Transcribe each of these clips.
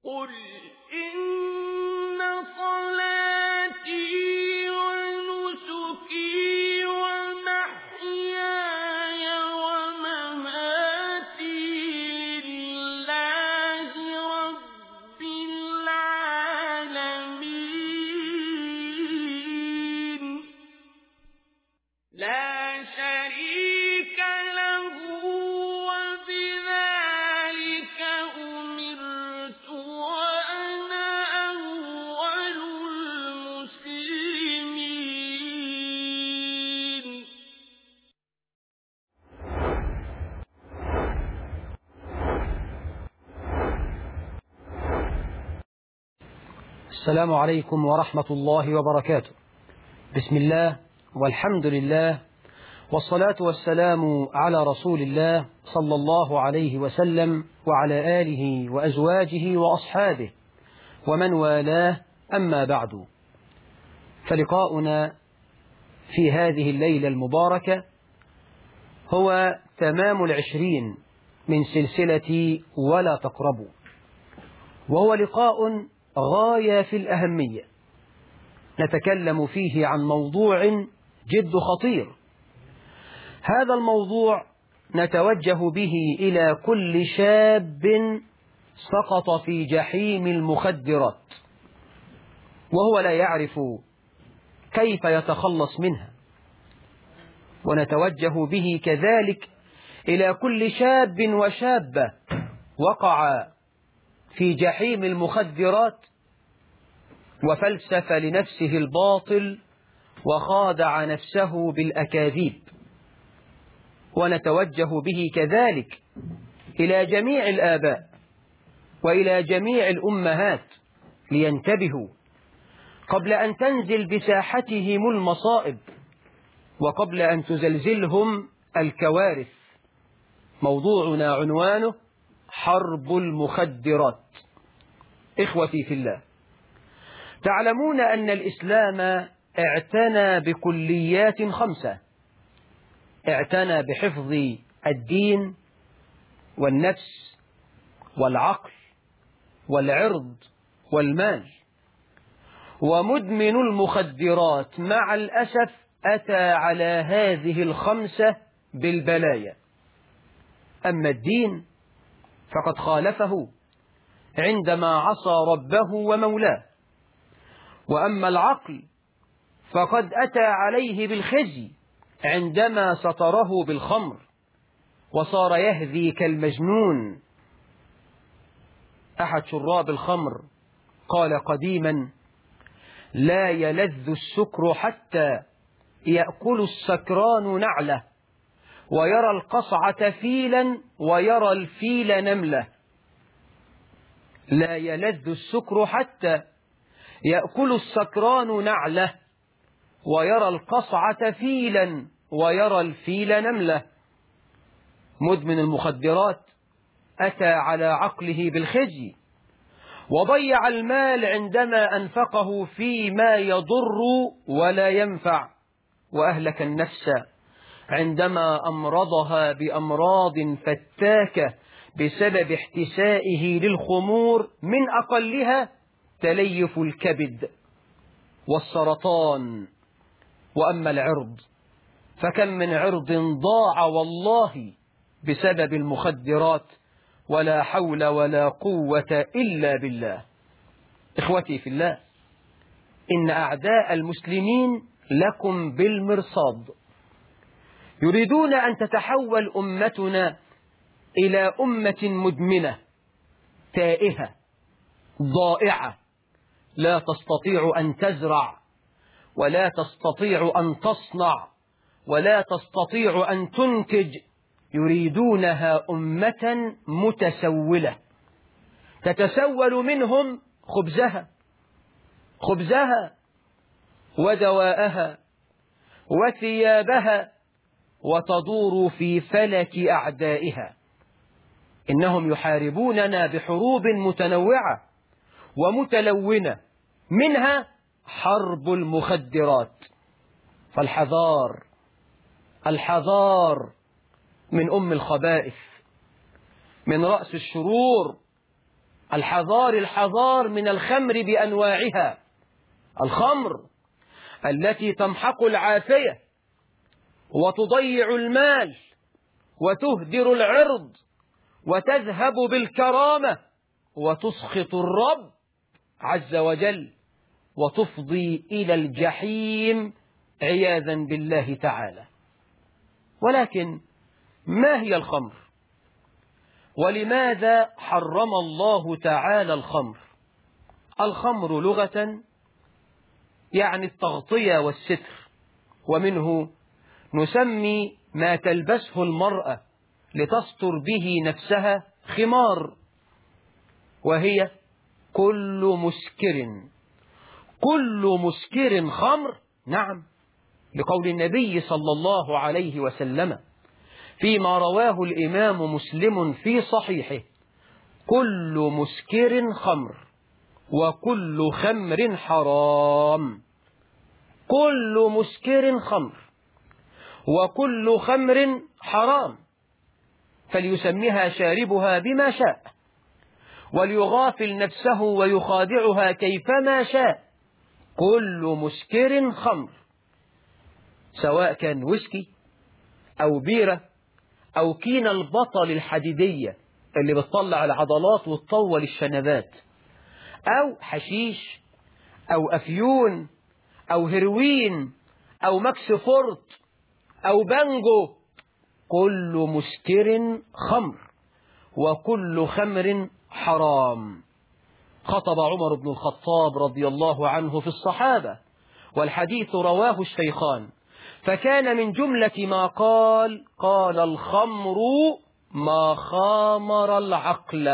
قل إن صلاتي ونسكي ومحياي ومماتي لله رب العالمين لا شريك له وبذلك أمرت وأنا أول المسلمين. السلام عليكم ورحمة الله وبركاته. بسم الله والحمد لله والصلاة والسلام على رسول الله صلى الله عليه وسلم وعلى آله وأزواجه وأصحابه ومن والاه، أما بعد، فلقاؤنا في هذه الليلة المباركة هو تمام 20 من سلسلة ولا تقربوا، وهو لقاء غاية في الأهمية، نتكلم فيه عن موضوع جد خطير. هذا الموضوع نتوجه به إلى كل شاب سقط في جحيم المخدرات وهو لا يعرف كيف يتخلص منها، ونتوجه به كذلك إلى كل شاب وشابة وقع في جحيم المخدرات وفلسف لنفسه الباطل وخادع نفسه بالأكاذيب، ونتوجه به كذلك إلى جميع الآباء وإلى جميع الأمهات لينتبهوا قبل أن تنزل بساحتهم المصائب وقبل أن تزلزلهم الكوارث. موضوعنا عنوانه حرب المخدرات. إخوتي في الله، تعلمون أن الإسلام اعتنى بكليات 5، اعتنى بحفظ الدين والنفس والعقل والعرض والمال، ومدمن المخدرات مع الأسف أتى على هذه 5 بالبلايا. أما الدين فقد خالفه عندما عصى ربه ومولاه، وأما العقل فقد أتى عليه بالخزي عندما ستره بالخمر وصار يهذي كالمجنون. أحد شراب الخمر قال قديما: لا يلذ السكر حتى يأكل السكران نعله، ويرى القصعة فيلا ويرى الفيل نملة. لا يلذ السكر حتى يأكل السكران نعله، ويرى القصعة فيلا ويرى الفيل نملة. مدمن المخدرات أتى على عقله بالخزي وضيع المال عندما أنفقه فيما يضر ولا ينفع، وأهلك النفس عندما أمرضها بأمراض فتاكة بسبب احتسائه للخمور، من أقلها تليف الكبد والسرطان. وأما العرض فكم من عرض ضاع والله بسبب المخدرات، ولا حول ولا قوة إلا بالله. إخوتي في الله، إن أعداء المسلمين لكم بالمرصاد، يريدون أن تتحول أمتنا إلى أمة مدمنة تائهة ضائعة، لا تستطيع أن تزرع ولا تستطيع أن تصنع ولا تستطيع أن تنتج. يريدونها أمة متسولة تتسول منهم خبزها ودواءها وثيابها، وتدور في فلك أعدائها. إنهم يحاربوننا بحروب متنوعة ومتلونة، منها حرب المخدرات. فالحذار من أم الخبائث، من رأس الشرور، الحذار من الخمر بأنواعها. الخمر التي تمحق العافية وتضيع المال وتهدر العرض وتذهب بالكرامة وتسخط الرب عز وجل وتفضي إلى الجحيم عياذا بالله تعالى. ولكن ما هي الخمر؟ ولماذا حرم الله تعالى الخمر؟ الخمر لغة يعني التغطية والستر، ومنه نسمي ما تلبسه المرأة لتستر به نفسها خمار، وهي كل مسكر خمر. نعم، لقول النبي صلى الله عليه وسلم فيما رواه الإمام مسلم في صحيحه: كل مسكر خمر وكل خمر حرام. كل مسكر خمر وكل خمر حرام، فليسميها شاربها بما شاء وليغافل نفسه ويخادعها كيفما شاء. كل مسكر خمر، سواء كان ويسكي أو بيرة أو كين البطل الحديدية اللي بتطلع العضلات وتطول الشنبات، أو حشيش أو أفيون أو هيروين أو ماكس فورت أو بانجو. كل مسكر خمر وكل خمر حرام. خطب عمر بن الخطاب رضي الله عنه في الصحابة، والحديث رواه الشيخان، فكان من جملة ما قال: قال الخمر ما خامر العقل.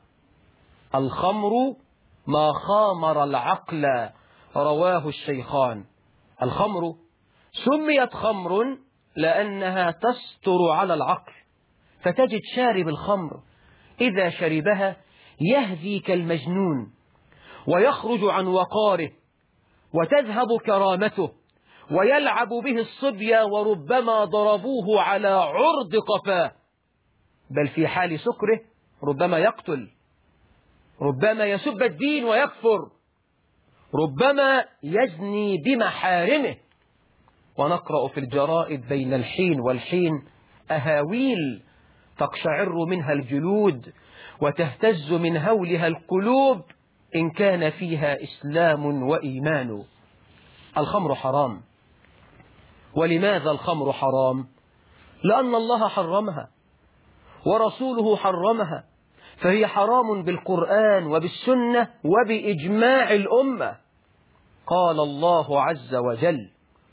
الخمر ما خامر العقل، رواه الشيخان. الخمر سميت خمر لأنها تستر على العقل، فتجد شارب الخمر إذا شربها يهذي كالمجنون ويخرج عن وقاره وتذهب كرامته ويلعب به الصبية، وربما ضربوه على عرض قفاه، بل في حال سكره ربما يقتل، ربما يسب الدين ويكفر، ربما يزني بمحارمه. ونقرأ في الجرائد بين الحين والحين أهاويل تقشعر منها الجلود وتهتز من هولها القلوب إن كان فيها إسلام وإيمان. الخمر حرام. ولماذا الخمر حرام؟ لأن الله حرمها ورسوله حرمها، فهي حرام بالقرآن وبالسنة وبإجماع الأمة. قال الله عز وجل: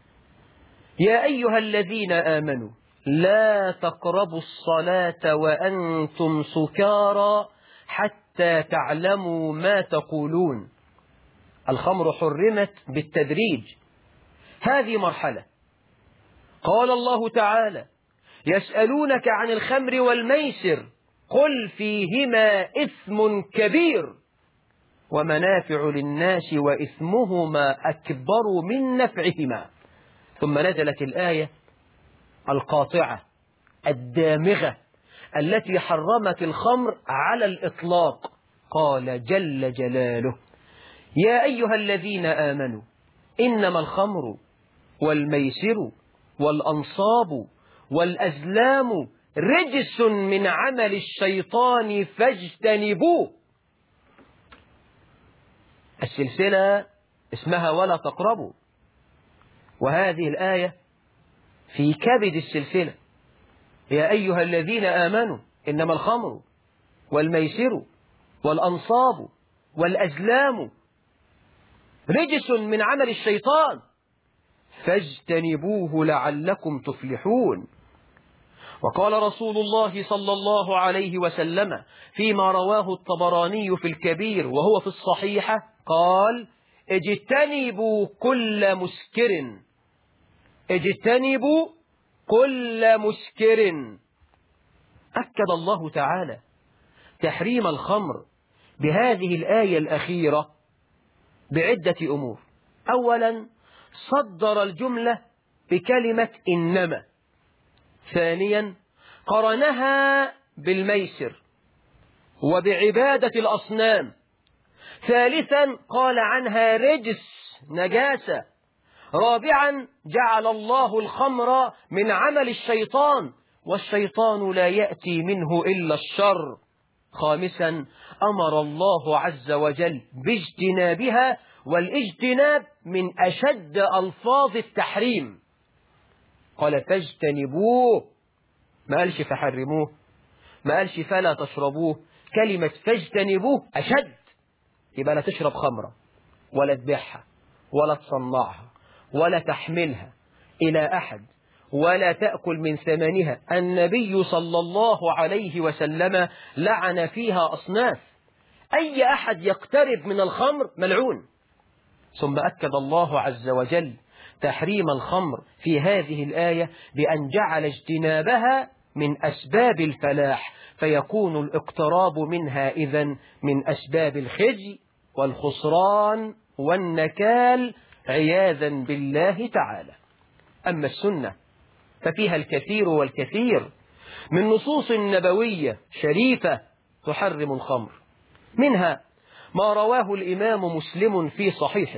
يا أيها الذين آمنوا لا تقربوا الصلاة وأنتم سكارى حتى تعلموا ما تقولون. الخمر حرمت بالتدريج، هذه مرحلة. قال الله تعالى: يسألونك عن الخمر والميسر قل فيهما إثم كبير ومنافع للناس وإثمهما أكبر من نفعهما. ثم نزلت الآية القاطعة الدامغة التي حرمت الخمر على الإطلاق. قال جل جلاله: يا أيها الذين آمنوا إنما الخمر والميسر والأنصاب والأزلام رجس من عمل الشيطان فاجتنبوه. السلسلة اسمها ولا تقربوا، وهذه الآية في كبد السلسلة: يا أيها الذين آمنوا إنما الخمر والميسر والأنصاب والأزلام رجس من عمل الشيطان فاجتنبوه لعلكم تفلحون. وقال رسول الله صلى الله عليه وسلم فيما رواه الطبراني في الكبير وهو في الصحيحة قال: اجتنبوا كل مسكر. اجتنبوا كل مسكر. أكد الله تعالى تحريم الخمر بهذه الآية الأخيرة بعدة أمور. أولا، صدر الجملة بكلمة إنما. ثانيا، قرنها بالميسر وبعبادة الأصنام. ثالثا قال عنها رجس نجاسة. رابعا جعل الله الخمر من عمل الشيطان، والشيطان لا يأتي منه إلا الشر. خامسا أمر الله عز وجل باجتنابها، والاجتناب من أشد ألفاظ التحريم. قال فاجتنبوه، ما قالش فحرموه، ما قالش فلا تشربوه. كلمة فاجتنبوه أشد. يبقى لا تشرب خمرة ولا تبيعها ولا تصنعها ولا تحملها إلى أحد ولا تأكل من ثمنها. النبي صلى الله عليه وسلم لعن فيها أصناف. أي أحد يقترب من الخمر ملعون. ثم أكد الله عز وجل تحريم الخمر في هذه الآية بأن جعل اجتنابها من أسباب الفلاح، فيكون الاقتراب منها إذن من أسباب الخزي والخسران والنكال عياذا بالله تعالى. أما السنة ففيها الكثير والكثير من نصوص نبوية شريفة تحرم الخمر. منها ما رواه الإمام مسلم في صحيحه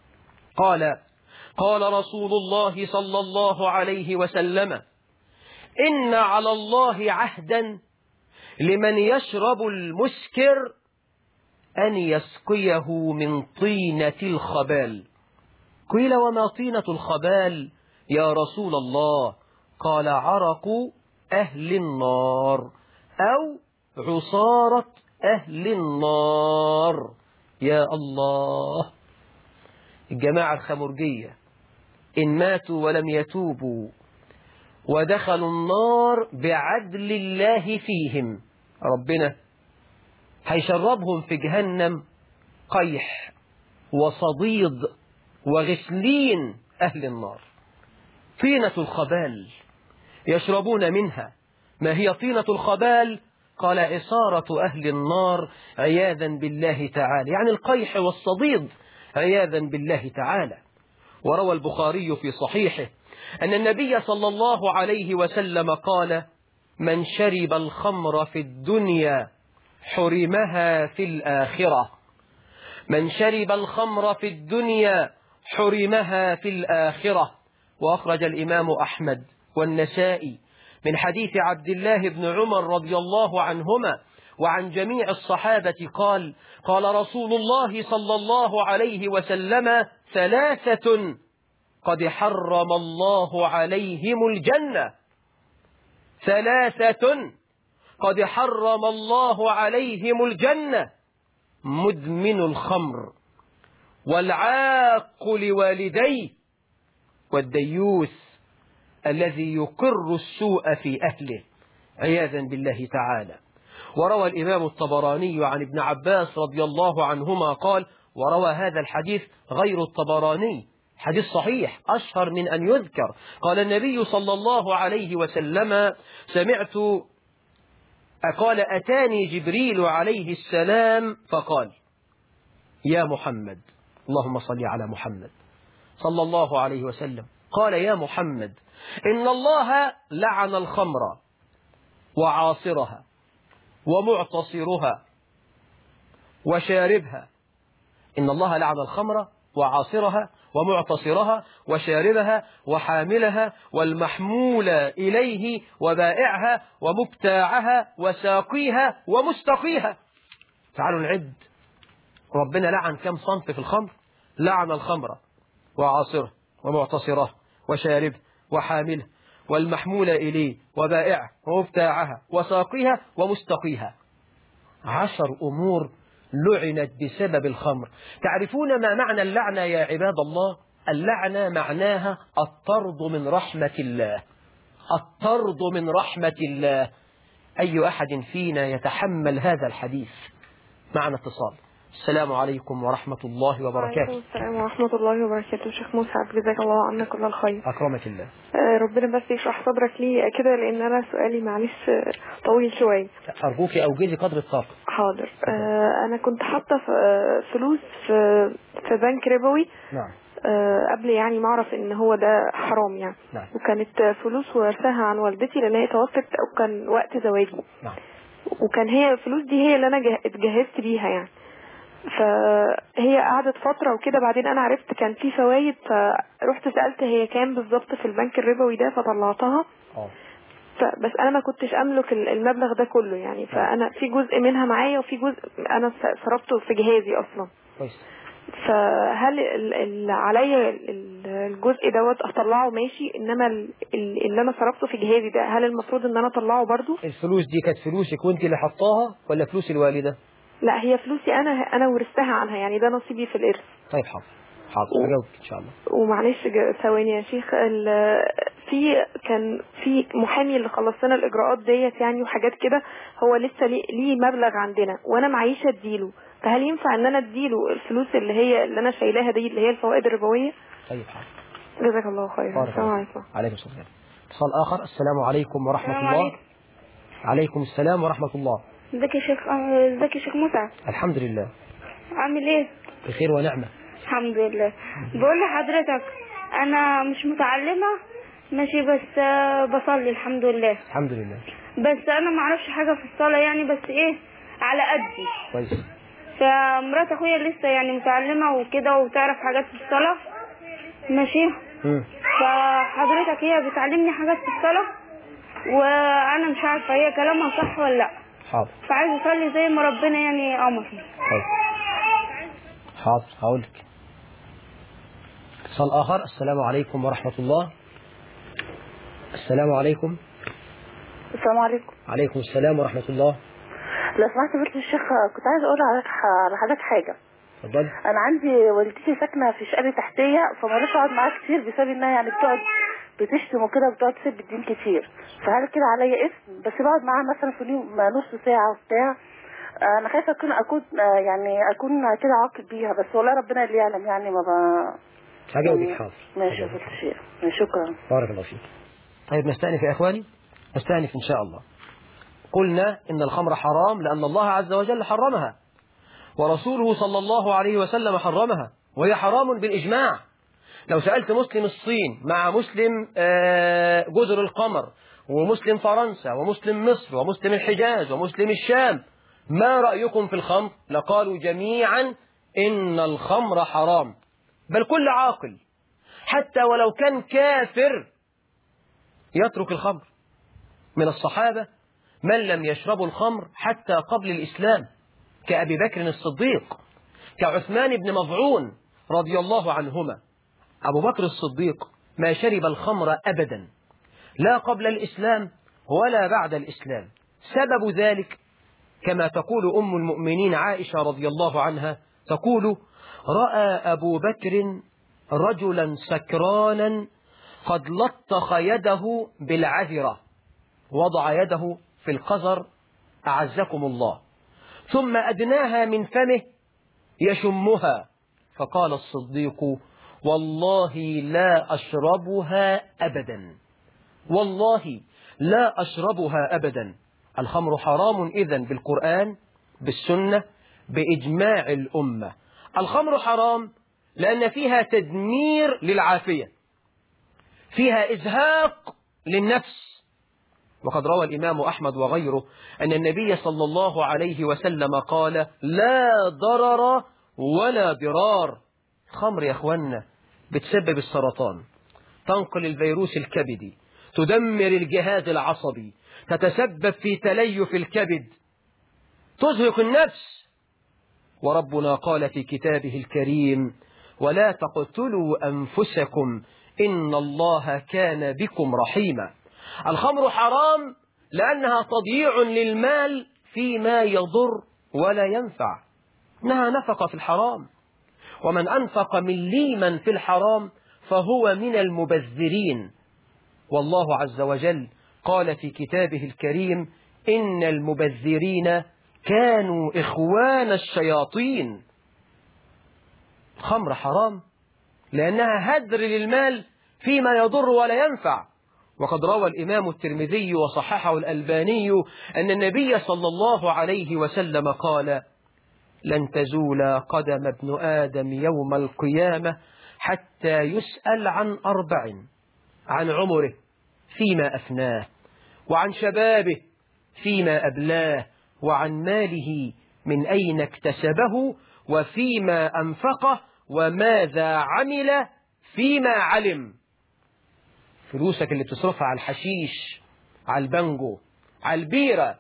قال رسول الله صلى الله عليه وسلم: إن على الله عهدا لمن يشرب المسكر أن يسقيه من طينة الخبال. قيل وما طينة الخبال يا رسول الله؟ قال عرق أهل النار أو عصارة أهل النار. يا الله، الجماعة الخمرجية إن ماتوا ولم يتوبوا ودخلوا النار بعدل الله فيهم، ربنا هيشربهم في جهنم قيح وصديد وغسلين أهل النار. طينة الخبال يشربون منها. ما هي طينة الخبال؟ قال عصارة أهل النار عياذا بالله تعالى، يعني القيح والصديد عياذا بالله تعالى. وروى البخاري في صحيحه أن النبي صلى الله عليه وسلم قال: من شرب الخمر في الدنيا حرمها في الآخرة. من شرب الخمر في الدنيا حرمها في الآخرة. وأخرج الإمام أحمد والنسائي من حديث عبد الله بن عمر رضي الله عنهما وعن جميع الصحابة قال رسول الله صلى الله عليه وسلم: ثلاثة قد حرم الله عليهم الجنة. ثلاثة قد حرم الله عليهم الجنة: مدمن الخمر، والعاق لوالديه، والديوث الذي يقر السوء في أهله عياذا بالله تعالى. وروى الإمام الطبراني عن ابن عباس رضي الله عنهما قال، وروى هذا الحديث غير الطبراني، حديث صحيح أشهر من أن يذكر. قال النبي صلى الله عليه وسلم: قال أتاني جبريل عليه السلام فقال: يا محمد، اللهم صل على محمد صلى الله عليه وسلم، قال: يا محمد، إن الله لعن الخمر وعاصرها ومعتصرها وشاربها. إن الله لعن الخمر وعاصرها ومعتصرها وشاربها وحاملها والمحمول إليه وبائعها ومبتاعها وساقيها ومستقيها. تعالوا نعد، ربنا لعن كم صنف في الخمر؟ لعن الخمر وعاصرها ومعتصرها وشاربها وحاملها والمحمول إليه وبائعها ومبتاعها وساقيها ومستقيها. 10 أمور لعنت بسبب الخمر. تعرفون ما معنى اللعنة يا عباد الله؟ اللعنة معناها الطرد من رحمة الله. الطرد من رحمة الله. أي أحد فينا يتحمل هذا الحديث؟ معنا اتصال. السلام عليكم ورحمة الله وبركاته. وعليكم السلام ورحمة الله وبركاته. شيخ مسعد، جزاك الله عنا كل الخير. أكرمك الله. ربنا بس يشرح صدرك لي كده، لأن أنا سؤالي معلش طويل شوية. أرجوك أوجزي قدر الطاقة. حاضر. أنا كنت حاطة فلوس في بنك ربوي. نعم. قبل يعني ما أعرف إن هو ده حرام يعني. نعم. وكانت فلوس ورثها عن والدتي لأن هي توفت، وكان وقت زواجي. نعم. وكان هي الفلوس دي هي اللي انا اتجهزت بيها يعني. فهي قعدت فترة وكده، بعدين انا عرفت كان في فوائد، فرحت سألت هي كام بالظبط في البنك الربوي ده فطلعتها. بس انا ما كنتش املك المبلغ ده كله يعني، فانا في جزء منها معايا وفي جزء انا صرفته في جهازي اصلا. فهل عليا الجزء دوت اطلعه ماشي، انما اللي انا صرفته في جهازي ده هل المفروض ان انا اطلعه برضو؟ الفلوس دي كانت فلوسك وانت اللي حطاها ولا فلوس الوالدة؟ لا هي فلوسي انا ورثتها عنها يعني، ده نصيبي في الارث. طيب حاضر هجاوبك ان شاء الله. ومعلش ثواني يا شيخ، كان في محامي اللي خلص لنا الاجراءات ديت يعني وحاجات كده، هو لسه ليه مبلغ عندنا وانا معيش اديله، فهل ينفع ان انا اديله الفلوس اللي انا شايلاها دي اللي هي الفوائد الربويه؟ طيب حاضر. جزاك الله خيرا. السلام عليكم. عليكم السلام. اتصال اخر. السلام عليكم ورحمه الله. عليكم. عليكم السلام ورحمه الله. ازيك يا شيخ؟ ازيك يا شيخ مسعد؟ الحمد لله. عامل ايه؟ بخير ونعمه. الحمد لله. بقول لحضرتك انا مش متعلمه ماشي، بس بصلي الحمد لله. الحمد لله. بس انا ما اعرفش حاجه في الصلاه يعني، بس ايه على قدي. كويس. فمرات اخويا لسه يعني متعلمه وكده وتعرف حاجات في الصلاه ماشي. فحضرتك هي بتعلمني حاجات في الصلاه وانا مش عارفه هي كلامها صح ولا لا. حاضر. فعايز اصلي زي ما ربنا يعني امرني. حاضر هقول لك. اتصال اخر. السلام عليكم ورحمه الله. السلام عليكم. السلام عليكم. عليكم السلام ورحمه الله. لو سمحت بنت الشيخ، كنت عايزه اقول على حضرتك حاجه. اتفضلي. انا عندي والدتي ساكنه في شقه تحتيه، فمرات اقعد معاها كتير بسبب انها يعني بتقعد بتشتم وكده، بتقعد تسب الدين كتير. فهل كده عليا اسم؟ بس بقعد معاها مثلا في اليوم نص ساعه وبتاع. انا خايفه اكون كده عاقل بيها، بس والله ربنا اللي يعلم يعني. ما هجاوبك. حاضر. ماشي يا بنت الشيخ. شكرا. بارك الله فيك. طيب نستأنف يا اخواني، نستأنف ان شاء الله. قلنا إن الخمر حرام لأن الله عز وجل حرمها، ورسوله صلى الله عليه وسلم حرمها، وهي حرام بالإجماع. لو سألت مسلم الصين مع مسلم جزر القمر ومسلم فرنسا ومسلم مصر ومسلم الحجاز ومسلم الشام ما رأيكم في الخمر؟ لقالوا جميعا إن الخمر حرام. بل كل عاقل حتى ولو كان كافر يترك الخمر. من الصحابة من لم يشربوا الخمر حتى قبل الإسلام كأبي بكر الصديق، كعثمان بن مظعون رضي الله عنهما. أبو بكر الصديق ما شرب الخمر أبدا، لا قبل الإسلام ولا بعد الإسلام. سبب ذلك كما تقول أم المؤمنين عائشة رضي الله عنها، تقول: رأى أبو بكر رجلا سكرانا قد لطخ يده بالعذرة، وضع يده في القذر أعزكم الله، ثم أدناها من فمه يشمها، فقال الصديق: والله لا أشربها أبدا، والله لا أشربها أبدا. الخمر حرام إذن بالقرآن بالسنة بإجماع الأمة. الخمر حرام لأن فيها تدمير للعافية، فيها إزهاق للنفس. وقد روى الإمام أحمد وغيره أن النبي صلى الله عليه وسلم قال: لا ضرر ولا ضرار. خمر يا أخوانا بتسبب السرطان، تنقل الفيروس الكبدي، تدمر الجهاز العصبي، تتسبب في تليف الكبد، تزهق النفس. وربنا قال في كتابه الكريم: ولا تقتلوا أنفسكم إن الله كان بكم رحيما. الخمر حرام لأنها تضييع للمال فيما يضر ولا ينفع، إنها نفقة في الحرام، ومن أنفق مليما في الحرام فهو من المبذرين. والله عز وجل قال في كتابه الكريم: إن المبذرين كانوا إخوان الشياطين. الخمر حرام لأنها هدر للمال فيما يضر ولا ينفع. وقد روى الإمام الترمذي وصححه الألباني أن النبي صلى الله عليه وسلم قال: لن تزول قدم ابن آدم يوم القيامة حتى يسأل عن 4: عن عمره فيما أفناه، وعن شبابه فيما أبلاه وعن ماله من أين اكتسبه وفيما أنفقه وماذا عمل فيما علم. فلوسك اللي بتصرفها على الحشيش، على البانجو، على البيرة،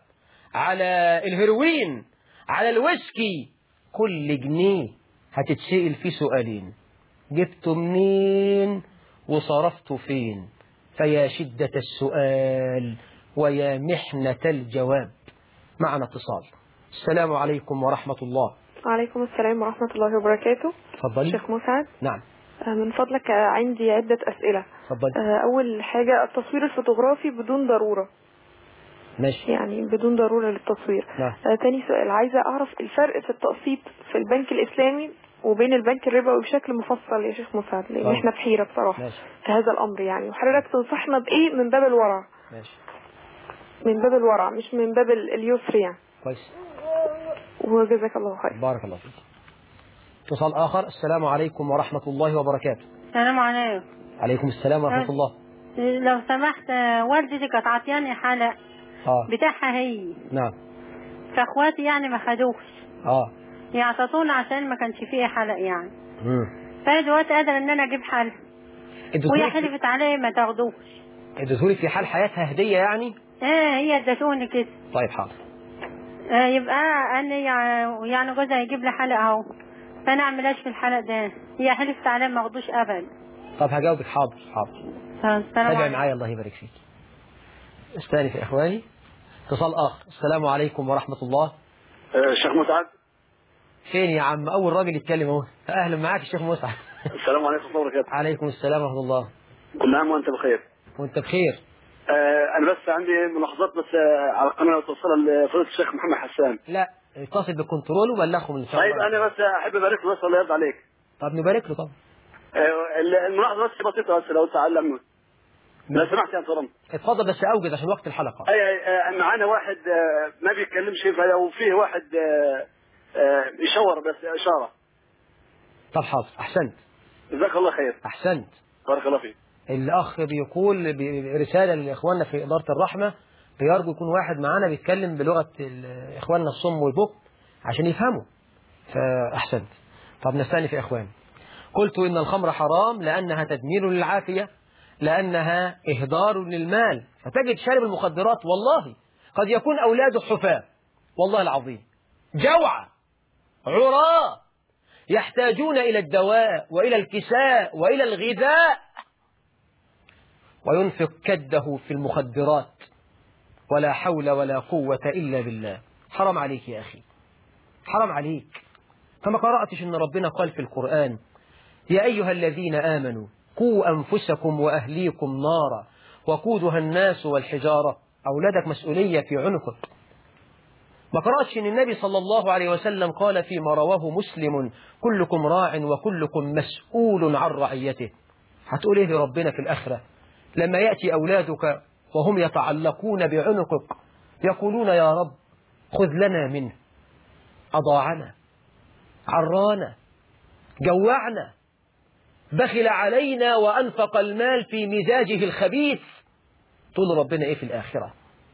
على الهيروين، على الويسكي، كل جنيه هتتسأل فيه سؤالين: جبته منين وصرفته فين؟ فيا شدة السؤال ويا محنة الجواب. معنا اتصال. السلام عليكم ورحمة الله. وعليكم السلام ورحمة الله وبركاته. تفضلي. شيخ مسعد. نعم. من فضلك عندي عدة أسئلة. تفضلي. أول حاجة، التصوير الفوتوغرافي بدون ضرورة. ماشي. يعني بدون ضرورة للتصوير. نعم. تاني سؤال، عايزة أعرف الفرق في التقسيط في البنك الإسلامي وبين البنك الربوي بشكل مفصل يا شيخ مسعد، لأن احنا في حيرة بصراحة. ماشي. في هذا الأمر يعني، وحضرتك تنصحنا بإيه من باب الورع؟ ماشي. من باب الورع مش من باب اليسر يعني. كويس. وجزاك الله خير. بارك الله فيك. اتصال آخر. السلام عليكم ورحمة الله وبركاته. السلام عليكم. عليكم السلام ورحمة الله. لو سمحت، والدتي كانت عطياني حلق بتاعها هي. نعم. فاخواتي يعني ما خدوش. يعطتونا عشان ما كانش فيه حلق يعني. فانا دلوقتي قادر ان انا اجيب حلق، وهي حلفت عليه ما تاخدوش. اديتهولي في حال حياتها هدية يعني؟ هي ادتوني كده. طيب حاضر. يبقى انا يعني جوزها يجيب لي حلق اهو، فانا اعملهاش في الحلق ده. هي حلفت عليه ما اخدوش ابدا. طب هجاوبك. حاضر حاضر. تابع معايا الله يبارك فيك. استاني في اخواني. اتصال اخر. السلام عليكم ورحمة الله. شيخ مسعد. فين يا عم؟ اول راجل يتكلم اهو. اهلا معاك الشيخ مسعد. السلام عليكم ورحمة الله وبركاته. عليكم السلام ورحمة الله. كل عام وانت بخير. وانت بخير. انا بس عندي ملاحظات بس على القناه توصلها لفضيله الشيخ محمد حسان. لا، اتصل بالكنترول وبلغهم ان شاء الله. طيب انا بس احب ابارك له بس، الله يرضى عليك. طب نبارك له طبعا. الملاحظه بس بسيطه، بس لو تعلمنا لو سمحت يا طرم. اتفضل بس اوجز عشان وقت الحلقه. معانا واحد ما بيتكلمش، وفيه واحد يشاور بس اشاره. طب حاضر. احسنت. جزاك الله خير. احسنت. بارك الله فيك. الاخ بيقول رساله لاخواننا في اداره الرحمه، بيرجو يكون واحد معانا بيتكلم بلغه اخواننا الصم والبكم عشان يفهموا. فاحسنت. طب نستني في اخوان. قلت ان الخمر حرام لانها تدمير للعافيه، لانها اهدار للمال. فتجد شارب المخدرات والله قد يكون اولاده حفاة، والله العظيم جوعى عراة يحتاجون الى الدواء والى الكساء والى الغذاء، وينفق كده في المخدرات. ولا حول ولا قوة إلا بالله. حرام عليك يا أخي، حرام عليك. فما قرأتش إن ربنا قال في القرآن: يا أيها الذين آمنوا قوا أنفسكم وأهليكم نارا وقودها الناس والحجارة. أولادك مسؤولية في عنقك. ما قرأتش إن النبي صلى الله عليه وسلم قال فيما رواه مسلم: كلكم راع وكلكم مسؤول عن رعيته. هتقول إيه لربنا في الآخرة لما يأتي أولادك وهم يتعلقون بعنقك يقولون: يا رب خذ لنا منه، أضاعنا، عرانا، جوعنا، بخل علينا وأنفق المال في مزاجه الخبيث. تقول ربنا إيه في الآخرة؟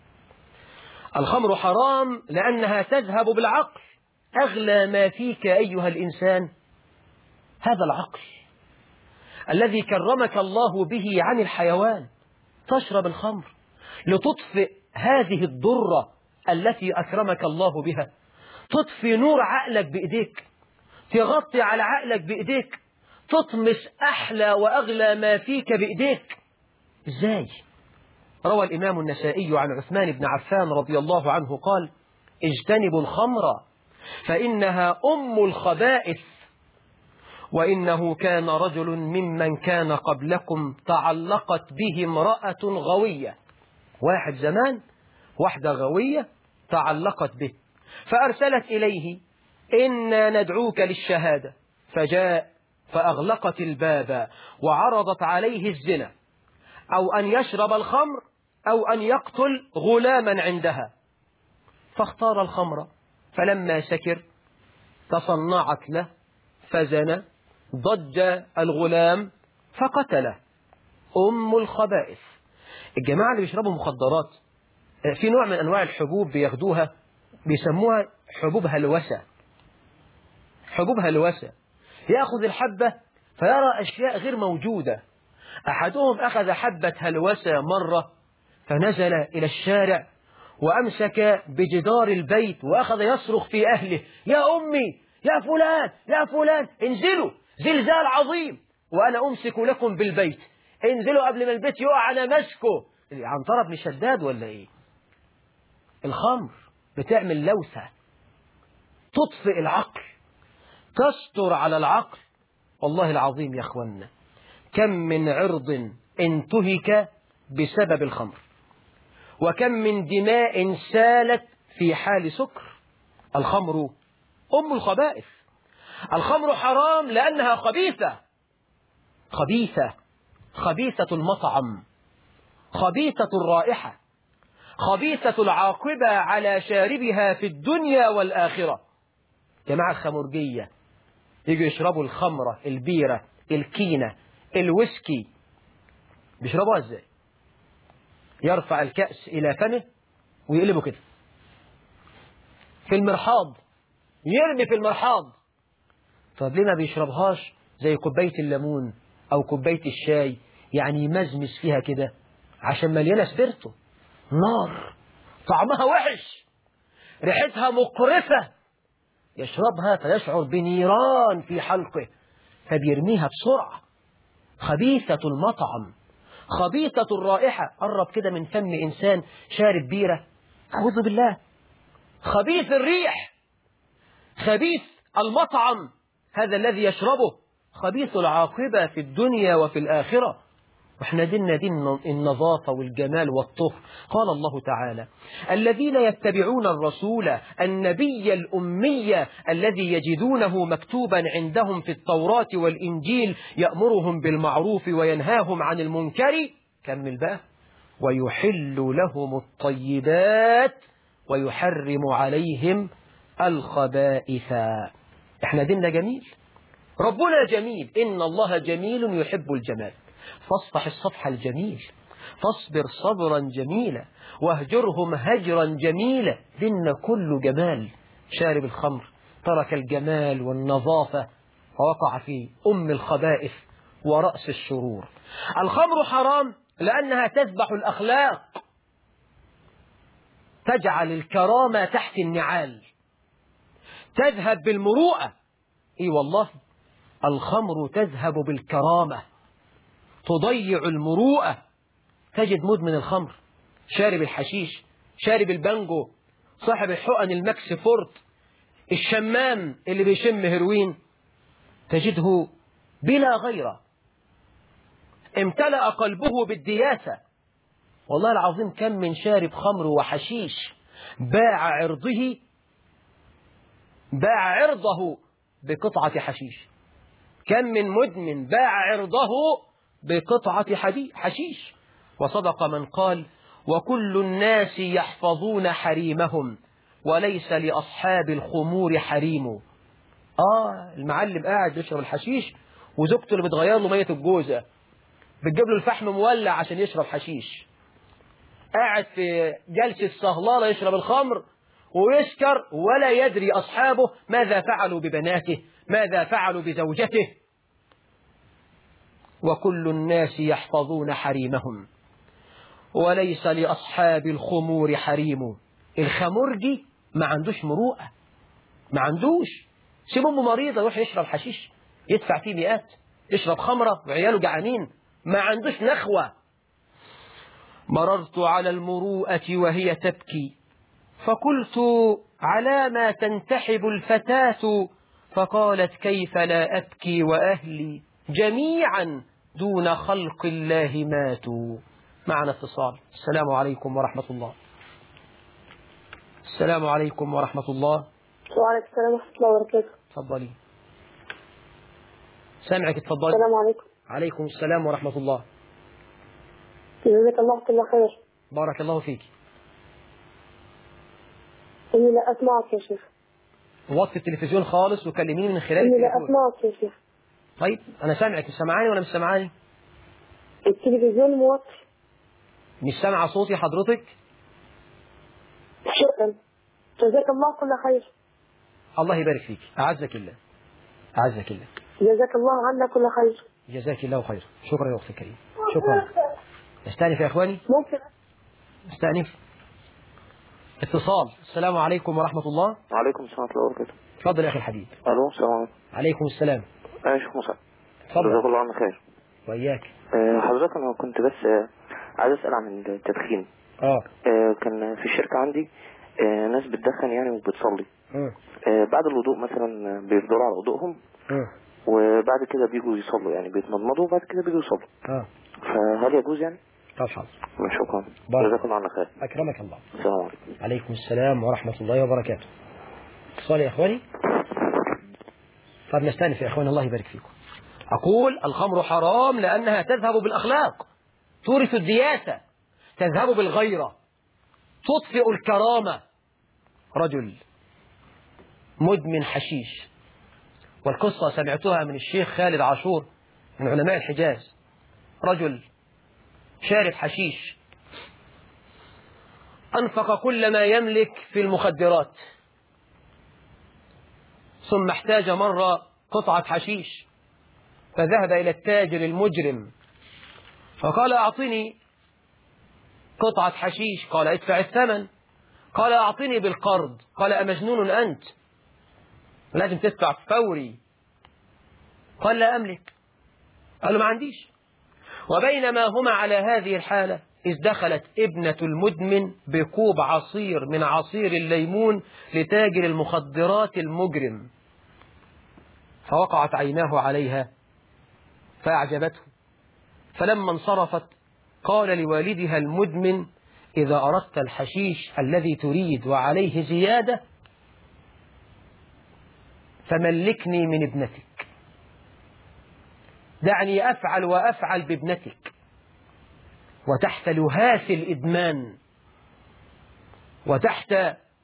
الخمر حرام لأنها تذهب بالعقل. أغلى ما فيك أيها الإنسان هذا العقل الذي كرمك الله به عن الحيوان. تشرب الخمر لتطفئ هذه الضرة التي أكرمك الله بها، تطفي نور عقلك بإيديك، تغطي على عقلك بإيديك، تطمس أحلى وأغلى ما فيك بإيديك. إزاي؟ روى الإمام النسائي عن عثمان بن عفان رضي الله عنه قال: اجتنبوا الخمر فإنها أم الخبائث، وإنه كان رجل ممن كان قبلكم تعلقت به امرأة غوية. واحد زمان واحدة غوية تعلقت به، فأرسلت إليه: إنا ندعوك للشهادة. فجاء فأغلقت الباب وعرضت عليه الزنا، أو أن يشرب الخمر أو أن يقتل غلاما عندها، فاختار الخمر. فلما سكر تصنعت له فزنى، ضج الغلام فقتله. أم الخبائث. الجماعة اللي بيشربوا مخدرات في نوع من أنواع الحبوب بياخدوها بيسموها حبوب هلوسة. حبوب هلوسة، يأخذ الحبة فيرى أشياء غير موجودة. أحدهم أخذ حبة هلوسة مرة فنزل إلى الشارع وأمسك بجدار البيت وأخذ يصرخ في أهله: يا أمي، يا فلان، يا فلان، انزلوا، زلزال عظيم وأنا أمسك لكم بالبيت، انزلوا قبل ما البيت يقع أنا ماسكه. عنترة بن شداد ولا إيه؟ الخمر بتعمل لوثة، تطفئ العقل، تستر على العقل. والله العظيم يا أخوانا كم من عرض انتهك بسبب الخمر، وكم من دماء سالت في حال سكر. الخمر أم الخبائث. الخمر حرام لأنها خبيثة، خبيثة، خبيثة المطعم، خبيثة الرائحة، خبيثة العاقبة على شاربها في الدنيا والآخرة. جماعة الخمرجية يجوا يشربوا الخمرة، البيرة، الكينة، الويسكي، بيشربوها ازاي؟ يرفع الكأس إلى فمه ويقلبه كده في المرحاض، يرمي في المرحاض. طب ليه ما بيشربهاش زي كوباية الليمون أو كوباية الشاي، يعني يمزمز فيها كده؟ عشان مليانة سبيرتو، نار، طعمها وحش، ريحتها مقرفة، يشربها فيشعر بنيران في حلقه فبيرميها بسرعة. خبيثة المطعم، خبيثة الرائحة. قرب كده من فم إنسان شارب بيرة، أعوذ بالله، خبيث الريح، خبيث المطعم هذا الذي يشربه، خبيث العاقبة في الدنيا وفي الآخرة. واحنا ديننا دين النظافة والجمال والطهر. قال الله تعالى: الذين يتبعون الرسول النبي الأمي الذي يجدونه مكتوبا عندهم في التوراة والإنجيل يأمرهم بالمعروف وينهاهم عن المنكر، كمل بقى، ويحل لهم الطيبات ويحرم عليهم الخبائث. احنا ديننا جميل، ربنا جميل، إن الله جميل يحب الجمال، فاصفح الصفح الجميل، فاصبر صبرا جميلا، واهجرهم هجرا جميلا. ديننا كله جمال. شارب الخمر ترك الجمال والنظافة ووقع في أم الخبائث ورأس الشرور. الخمر حرام لأنها تذبح الأخلاق، تجعل الكرامة تحت النعال، تذهب بالمروءة. إي والله الخمر تذهب بالكرامة، تضيع المروءة. تجد مدمن الخمر، شارب الحشيش، شارب البانجو، صاحب الحقن الماكس فورت، الشمام اللي بيشم هيروين، تجده بلا غيرة، امتلأ قلبه بالدياسة. والله العظيم كم من شارب خمر وحشيش باع عرضه بقطعة حشيش. كم من مدمن باع عرضه بقطعة حشيش. وصدق من قال: وكل الناس يحفظون حريمهم وليس لأصحاب الخمور حريم. المعلم قاعد يشرب الحشيش وزوجته اللي بتغير له مية الجوزة بتجيب له الفحم مولع عشان يشرب حشيش، قاعد في جلسة صهلالة يشرب الخمر ويسكر ولا يدري أصحابه ماذا فعلوا ببناته، ماذا فعلوا بزوجته. وكل الناس يحفظون حريمهم وليس لأصحاب الخمور حريم. الخمرجي ما عندوش مروءة، ما عندوش. سيب أمه مريضة يروح يشرب حشيش يدفع فيه مئات، يشرب خمرة وعياله جعانين، ما عندوش نخوة. مررت على المروءة وهي تبكي فقلت: على ما تنتحب الفتاة؟ فقالت: كيف لا أبكي وأهلي جميعا دون خلق الله ماتوا. معنا اتصال. السلام عليكم ورحمة الله. السلام عليكم ورحمة الله. وعليكم السلام ورحمة الله وبركاته. تفضلي. سامعك، اتفضلي. السلام عليكم. عليكم السلام ورحمة الله. جزاك الله كل خير. بارك الله فيك. إني لا أسمعك يا شيخ. وطي التلفزيون خالص وكلميني من خلال إني لا التليفون. أسمعك يا شيخ. طيب أنا سامعك، سامعاني ولا مش سامعاني؟ التلفزيون موطي. مش سامعة صوتي حضرتك؟ شكرا. جزاك الله كل خير. الله يبارك فيك. أعزك الله. أعزك الله. جزاك الله عنا كل خير. جزاك الله خير. شكرا يا أختي الكريم. شكرا. نستأنف يا إخواني. ممكن نستأنف. اتصال. السلام عليكم ورحمة الله. وعليكم السلام ورحمة الله وبركاته. تفضل يا أخي الحبيب. ألو السلام عليكم. عليكم السلام. أنا شيخ موسى. تفضل. جزاك الله عنك خير. وإياك. حضرتك أنا كنت بس عايز أسأل عن التدخين. كان في الشركة عندي ناس بتدخن يعني وبتصلي. بعد الوضوء مثلا بيفضلوا على وضوءهم. وبعد كده بيجوا يصلوا يعني بيتمضمضوا وبعد كده بيجوا يصلوا. فهل يجوز يعني؟ طبعا. شكرا. جزاك الله عنك خير. أكرمك الله. السلام عليكم. عليكم السلام ورحمة الله وبركاته. اتصال يا إخواني. طب نستأنف يا إخواني الله يبارك فيكم. أقول الخمر حرام لأنها تذهب بالأخلاق، تورث الدياسة، تذهب بالغيرة، تطفئ الكرامة. رجل مدمن حشيش، والقصة سمعتها من الشيخ خالد عاشور من علماء الحجاز. رجل شارب حشيش، أنفق كل ما يملك في المخدرات، ثم احتاج مرة قطعة حشيش، فذهب إلى التاجر المجرم فقال أعطني قطعة حشيش. قال ادفع الثمن. قال أعطني بالقرض. قال أمجنون أنت؟ لازم تدفع فوري. قال لا أملك. قال له ما عنديش. وبينما هما على هذه الحالة إذ دخلت ابنة المدمن بكوب عصير من عصير الليمون لتاجر المخدرات المجرم، فوقعت عيناه عليها فأعجبته، فلما انصرفت قال لوالدها المدمن إذا أردت الحشيش الذي تريد وعليه زيادة فملكني من ابنتك، دعني أفعل وأفعل بابنتك. وتحت لهاف الإدمان وتحت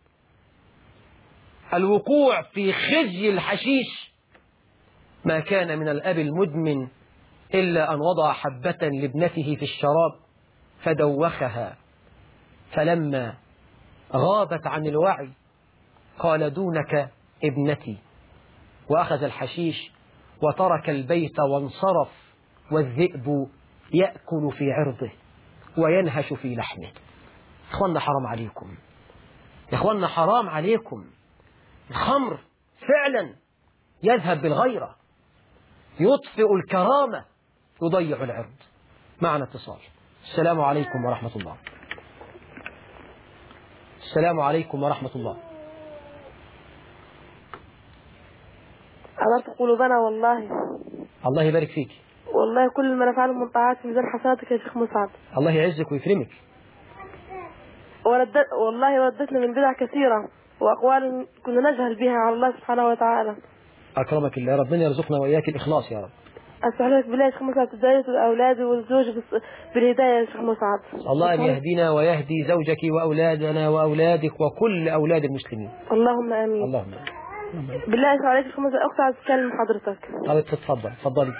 الوقوع في خزي الحشيش ما كان من الأب المدمن إلا أن وضع حبة لابنته في الشراب فدوخها، فلما غابت عن الوعي قال دونك ابنتي، وأخذ الحشيش وترك البيت وانصرف، والذئب يأكل في عرضه وينهش في لحمه. إخواننا حرام عليكم، إخواننا حرام عليكم. الخمر فعلا يذهب بالغيرة، يطفئ الكرامة، يضيع العرض. معنا اتصال. السلام عليكم ورحمة الله. السلام عليكم ورحمة الله. أمرت قلوبنا والله. الله يبارك فيك. والله كل ما نفعله من طاعات في ميزان حسناتك يا شيخ مسعد. الله يعزك ويكرمك. والله ردتنا من بدع كثيرة وأقوال كنا نجهل بها على الله سبحانه وتعالى. أكرمك الله، ربنا يرزقنا وإياك الإخلاص يا رب. أسألك بالله يا شيخ مسعد تداية الأولاد والزوج بالهداية يا شيخ مسعد. الله أن يهدينا ويهدي زوجك وأولادنا وأولادك وكل أولاد المسلمين. اللهم آمين. اللهم آمين. بالله عليك يا شيخ مسعد أختي عايز تكلم حضرتك. تفضلي. تفضل.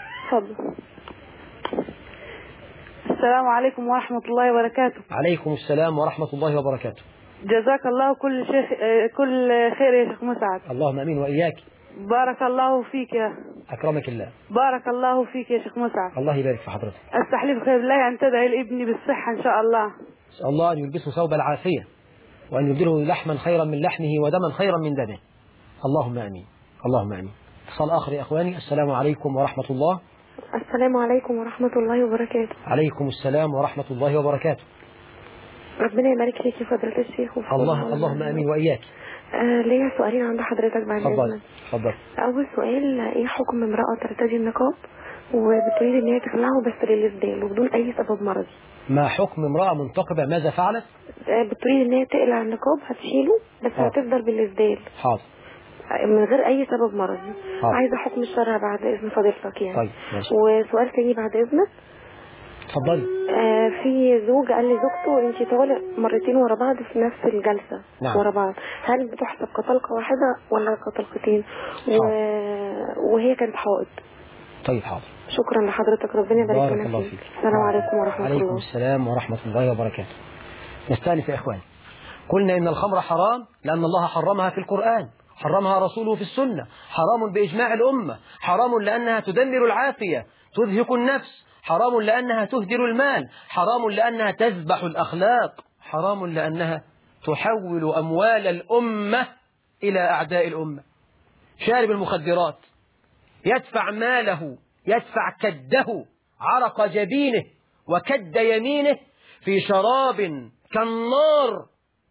السلام عليكم ورحمة الله وبركاته. عليكم السلام ورحمة الله وبركاته. جزاك الله كل خير يا شيخ مسعد. اللهم امين واياك. بارك الله فيك يا اكرمك الله. بارك الله فيك يا شيخ مسعد. الله يبارك في حضرتك. استحلف خير الله ان تدعي لابني بالصحة ان شاء الله. اسال الله ان يلبسه ثوب العافية وان يبدله لحما خيرا من لحمه ودما خيرا من دمه. اللهم امين. اللهم امين. اتصال اخر يا اخواني. السلام عليكم ورحمة الله. السلام عليكم ورحمة الله وبركاته. عليكم السلام ورحمة الله وبركاته. ربنا يبارك فيك يا فضيلة الشيخ. اللهم امين واياك. ليا سؤالين عند حضرتك بعد اذنك. اتفضل. اول سؤال، ايه حكم امرأة ترتدي النقاب وبتريد ان هي تخلعه بس للإسدال وبدون اي سبب مرضي؟ ما حكم امرأة منتقبة ماذا فعلت؟ بتريد ان هي تقلع النقاب، هتشيله بس هتفضل بالإسدال. حاضر. من غير اي سبب مرضي. عايزة حكم الشرع بعد اذن فضيلتك يعني. طيب ماشي. وسؤال تاني بعد اذنك. اتفضلي. في زوج قال لزوجته انت طالق مرتين ورا بعض في نفس الجلسة. نعم. ورا بعض، هل بتحسب كطلقة واحدة ولا كطلقتين؟ وهي كانت حائض. طيب حاضر. شكرا لحضرتك، ربنا يبارك لنا فيك. السلام عليكم ورحمة الله. عليكم السلام ورحمة الله وبركاته. نستأنف يا إخواني. قلنا إن الخمر حرام لأن الله حرمها في القرآن، حرمها رسوله في السنة، حرام بإجماع الأمة، حرام لأنها تدمر العافية، تزهق النفس، حرام لأنها تهدر المال، حرام لأنها تذبح الأخلاق، حرام لأنها تحول أموال الأمة إلى أعداء الأمة. شارب المخدرات يدفع ماله، يدفع كده، عرق جبينه وكد يمينه في شراب كالنار،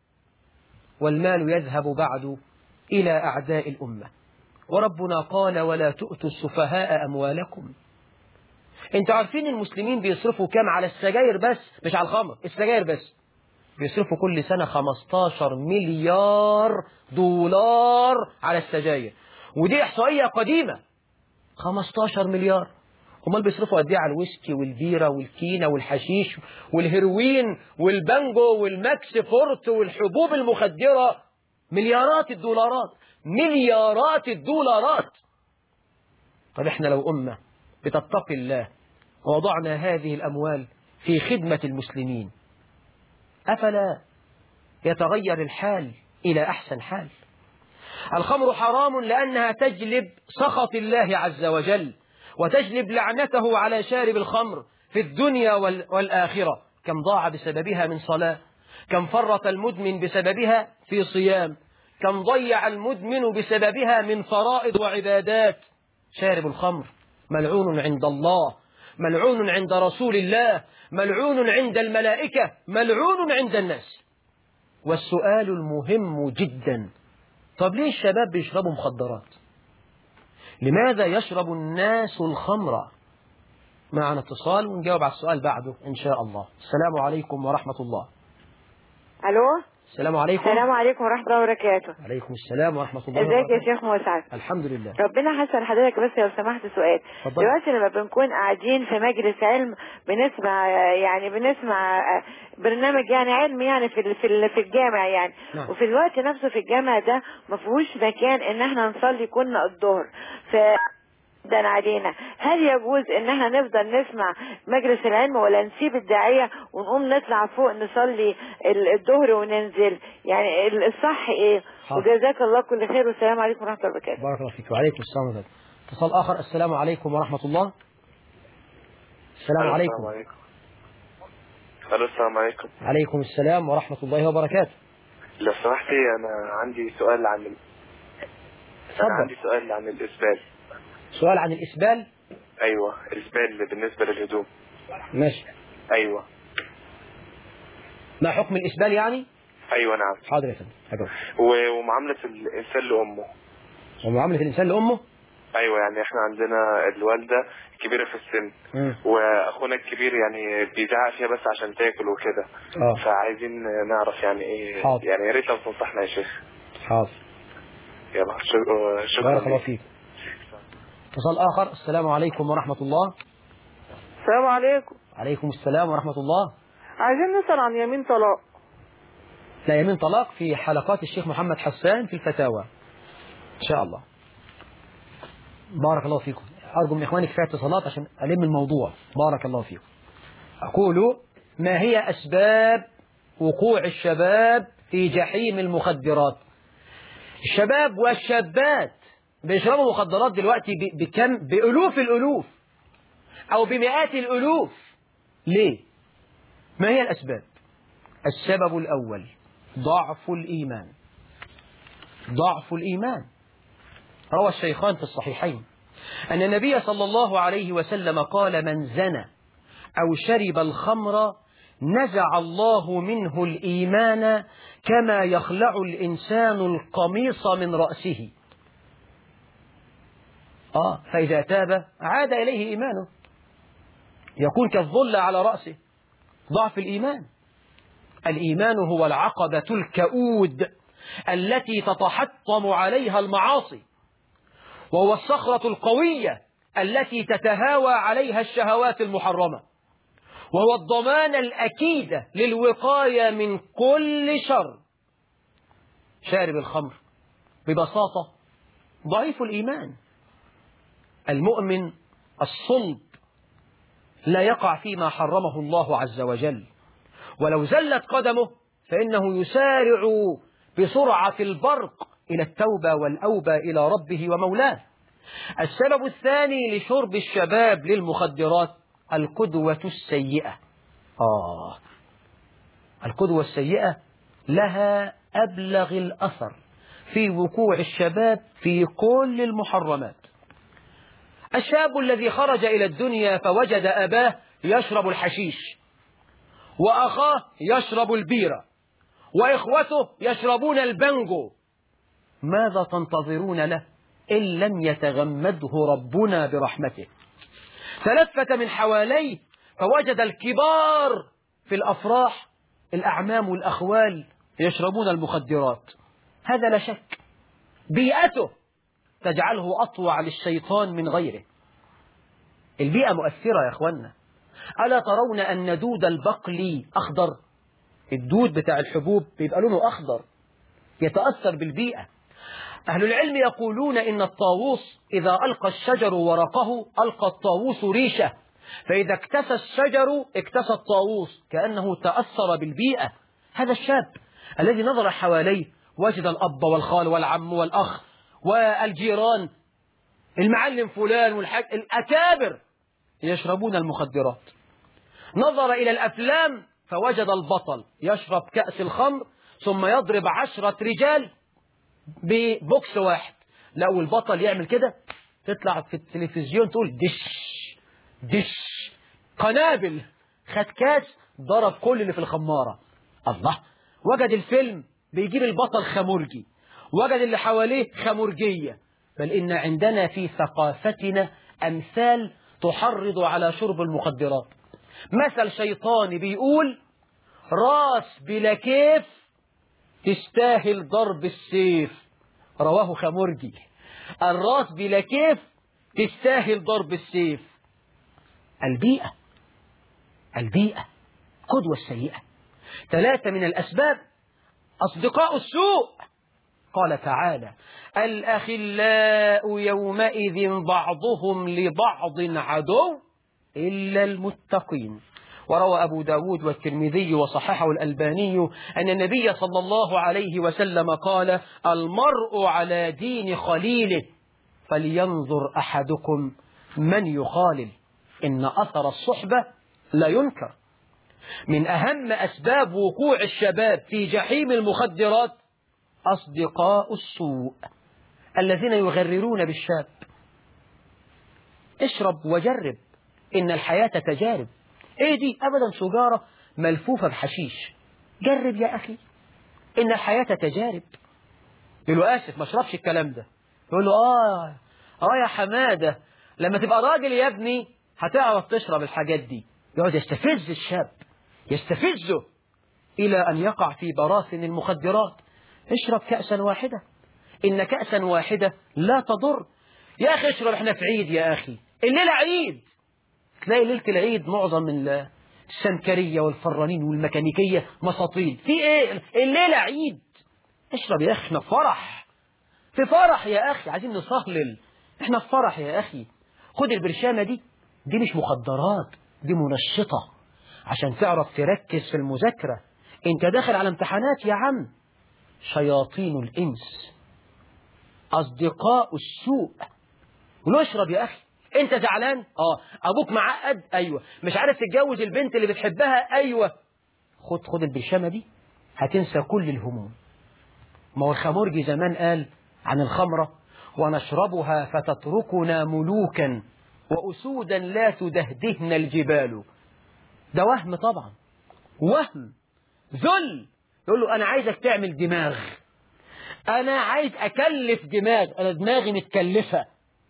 والمال يذهب بعد إلى أعداء الأمة. وربنا قال ولا تؤتوا السفهاء أموالكم. انتوا عارفين المسلمين بيصرفوا كام على السجاير بس، مش على الخمر، السجاير بس بيصرفوا كل سنة 15 مليار دولار على السجاير، ودي إحصائية قديمة. 15 مليار. امال بيصرفوا قد ايه على الويسكي والبيرة والكينة والحشيش والهيروين والبانجو والماكس فورت والحبوب المخدرة؟ مليارات الدولارات، مليارات الدولارات. طب احنا لو أمة بتتقي الله ووضعنا هذه الأموال في خدمة المسلمين، أفلا يتغير الحال إلى أحسن حال؟ الخمر حرام لأنها تجلب سخط الله عز وجل، وتجلب لعنته على شارب الخمر في الدنيا والآخرة. كم ضاع بسببها من صلاة، كم فرط المدمن بسببها في صيام، كم ضيع المدمن بسببها من فرائض وعبادات. شارب الخمر ملعون عند الله، ملعون عند رسول الله، ملعون عند الملائكة، ملعون عند الناس. والسؤال المهم جدا، طب ليه الشباب بيشربوا مخدرات؟ لماذا يشرب الناس الخمر؟ معنا اتصال ونجاوب على السؤال بعده إن شاء الله. السلام عليكم ورحمة الله. ألو. السلام عليكم. السلام عليكم ورحمة الله وبركاته. عليكم السلام ورحمة الله وبركاته. ازيك يا شيخ مسعد؟ الحمد لله. ربنا حسن حضرتك. بس لو سمحت سؤال، دلوقتي لما بنكون قاعدين في مجلس علم بنسمع برنامج علمي في الجامع نعم. وفي الوقت نفسه في الجامع ده ما فيهوش مكان ان احنا نصلي كنا الظهر جدا علينا. هل يجوز ان احنا نفضل نسمع مجلس العلم ولا نسيب الداعية ونقوم نطلع فوق نصلي الظهر وننزل؟ الصح ايه؟ وجزاك الله كل خير والسلام عليكم ورحمة الله وبركاته. بارك الله فيك. وعليكم السلام ورحمة الله. اتصال آخر. السلام عليكم ورحمة الله. السلام عليكم. السلام عليكم. عليكم السلام ورحمة الله وبركاته. لو سمحتي أنا عندي سؤال عن الإسبال. سؤال عن الإسبال؟ أيوة، الإسبال بالنسبة للهدوم. ماشي. أيوة. ما حكم الإسبال يعني؟ أيوة نعم. حاضر يا فندم. ومعاملة الإنسان لأمه. ومعاملة الإنسان لأمه؟ أيوة، احنا عندنا الوالدة كبيرة في السن وأخونا الكبير بيزعق فيها بس عشان تاكل وكده. فعايزين نعرف ايه. حاضر. يا ريت لو تنصحنا يا شيخ. حاضر. يلا شكرا. بارك الله فيك. اتصال آخر. السلام عليكم ورحمة الله. السلام عليكم. عليكم السلام ورحمة الله. عايزين نسأل عن يمين طلاق. لا، يمين طلاق في حلقات الشيخ محمد حسان في الفتاوى إن شاء الله. بارك الله فيكم. أرجو من إخواني كفاية اتصالات عشان ألم الموضوع. بارك الله فيكم. أقول ما هي أسباب وقوع الشباب في جحيم المخدرات؟ الشباب والشابات بيشربوا مخدرات دلوقتي بألوف الألوف أو بمئات الألوف. ليه؟ ما هي الأسباب؟ السبب الأول ضعف الإيمان. ضعف الإيمان. روى الشيخان في الصحيحين أن النبي صلى الله عليه وسلم قال من زنى أو شرب الخمر نزع الله منه الإيمان كما يخلع الإنسان القميص من رأسه. فإذا تاب عاد إليه إيمانه، يكون كالظل على رأسه. ضعف الإيمان. الإيمان هو العقبة الكؤود التي تتحطم عليها المعاصي، وهو الصخرة القوية التي تتهاوى عليها الشهوات المحرمة، وهو الضمان الأكيد للوقاية من كل شر. شارب الخمر ببساطة ضعيف الإيمان. المؤمن الصلب لا يقع فيما حرمه الله عز وجل، ولو زلت قدمه فإنه يسارع بسرعة البرق إلى التوبة والأوبة إلى ربه ومولاه. السبب الثاني لشرب الشباب للمخدرات القدوة السيئة. القدوة السيئة لها أبلغ الأثر في وقوع الشباب في كل المحرمات. الشاب الذي خرج إلى الدنيا فوجد أباه يشرب الحشيش، وأخاه يشرب البيرة، وإخوته يشربون البنجو، ماذا تنتظرون له إن لم يتغمده ربنا برحمته؟ تلفت من حواليه فوجد الكبار في الأفراح، الأعمام والأخوال يشربون المخدرات. هذا لا شك بيئته تجعله أطوع للشيطان من غيره. البيئة مؤثرة يا أخوانا. ألا ترون أن دود البقل أخضر؟ الدود بتاع الحبوب بيبقى لونه أخضر، يتأثر بالبيئة. أهل العلم يقولون إن الطاووس إذا ألقى الشجر ورقه ألقى الطاووس ريشة، فإذا اكتسى الشجر اكتسى الطاووس، كأنه تأثر بالبيئة. هذا الشاب الذي نظر حواليه وجد الأب والخال والعم والأخ والجيران، المعلم فلان والحاج، الأكابر يشربون المخدرات. نظر إلى الأفلام فوجد البطل يشرب كأس الخمر ثم يضرب 10 رجال ببوكس واحد. لو البطل يعمل كده تطلع في التلفزيون تقول دش دش، قنابل، خد كاس ضرب كل اللي في الخمارة. الله، وجد الفيلم بيجيب البطل خمرجي، وجد اللي حواليه خمرجية. بل إن عندنا في ثقافتنا أمثال تحرض على شرب المخدرات. مثل شيطاني بيقول راس بلا كيف تستاهل ضرب السيف، رواه خمرجي. الراس بلا كيف تستاهل ضرب السيف. البيئة قدوة السيئة. 3 من الأسباب أصدقاء السوء. قال تعالى الأخلاء يومئذ بعضهم لبعض عدو إلا المتقين. وروى أبو داود والترمذي وصححه الألباني أن النبي صلى الله عليه وسلم قال المرء على دين خليله فلينظر أحدكم من يخالل، إن أثر الصحبة لا ينكر. من أهم أسباب وقوع الشباب في جحيم المخدرات أصدقاء السوء الذين يغررون بالشاب. اشرب وجرب، إن الحياة تجارب. ايه دي؟ أبدا سجارة ملفوفة بحشيش. جرب يا أخي، إن الحياة تجارب. يقول له آسف ما اشربش الكلام ده. يقول له يا حمادة لما تبقى راجل يا ابني هتعرف تشرب الحاجات دي. يقعد يستفز الشاب، يستفزه إلى أن يقع في براثن المخدرات. اشرب كأسا واحدة، إن كأسا واحدة لا تضر. يا أخي اشرب، احنا في عيد يا أخي، الليلة عيد. تلاقي ليلة العيد معظم السنكرية والفرانين والميكانيكية مساطيل. في ايه؟ الليلة عيد. اشرب يا أخي، احنا في فرح، في فرح يا أخي، عايزين نصهلل، احنا في فرح يا أخي. خد البرشامة دي مش مخدرات، دي منشطة عشان تعرف تركز في المذاكرة. انت داخل على امتحانات يا عم. شياطين الإنس أصدقاء السوء. ونشرب يا أخي. انت زعلان؟ ابوك معقد؟ ايوه. مش عارف تتجوز البنت اللي بتحبها؟ ايوه. خد البرشامة دي هتنسى كل الهموم. ما هو الخمرجي زمان قال عن الخمرة ونشربها فتتركنا ملوكا وأسودا لا تدهدهن الجبال. ده وهم طبعا، وهم ذل. يقول له أنا عايزك تعمل دماغ، أنا عايز أكلف دماغ، أنا دماغي متكلفة.